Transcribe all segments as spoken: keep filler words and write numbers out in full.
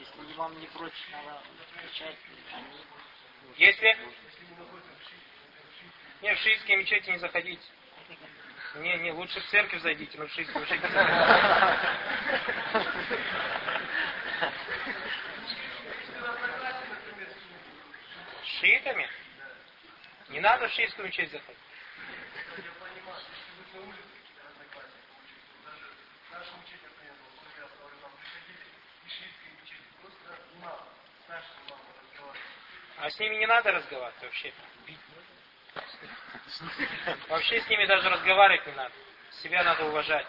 Если вам не против, надо отвечать, они... Если? Не, в шиитские мечети не заходите. Не, не, лучше в церковь зайдите, но в шиитскую мечеть не заходите. С шиитами? Не надо в шиитскую мечеть заходить. А с ними не надо разговаривать вообще. Вообще с ними даже разговаривать не надо. Себя надо уважать.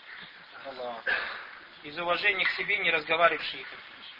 Из уважения к себе не разговаривать с шиитами.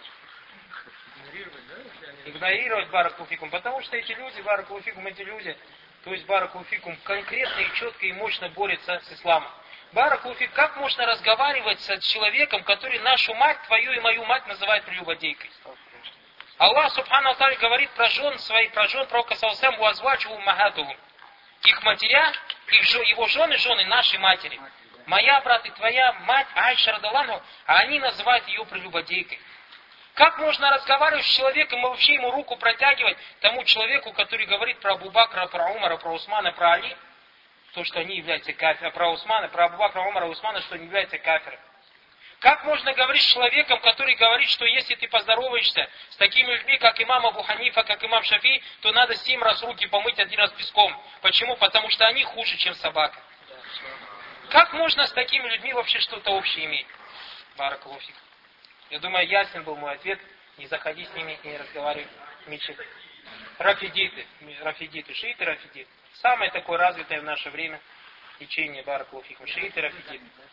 Игнорировать баракулуфикум. Потому что эти люди, баракулуфикум, эти люди, то есть баракулуфикум, конкретно и четко и мощно борются с исламом. Баракулуфик, как можно разговаривать с человеком, который нашу мать, твою и мою мать называет прелюбодейкой? Аллах Субхану Ва Тааля говорит про жен своих, про жен пророка Салсам, уазвачу уммахатухум. Их матеря, их, его жены, жены нашей матери. Моя, брат, и твоя мать, Айша радаллаху, а они называют ее прелюбодейкой. Как можно разговаривать с человеком и вообще ему руку протягивать тому человеку, который говорит про Абу Бакра, про Умара, про Усмана, про Али, то, что они являются кафирами, про Усмана, про Абу Бакра, Умара, Усмана, что они являются кафирами. Как можно говорить с человеком, который говорит, что если ты поздороваешься с такими людьми, как имам Абу Ханифа, как имам Шафи, то надо семь раз руки помыть, один раз песком. Почему? Потому что они хуже, чем собака. Как можно с такими людьми вообще что-то общее иметь? Баракаллаху фик. Я думаю, ясен был мой ответ. Не заходи с ними и не разговаривай в мечети. Рафидиты. Рафидиты. Шииты, рафидиты. Самое такое развитое в наше время течение баракаллаху фик. Шииты, рафидиты.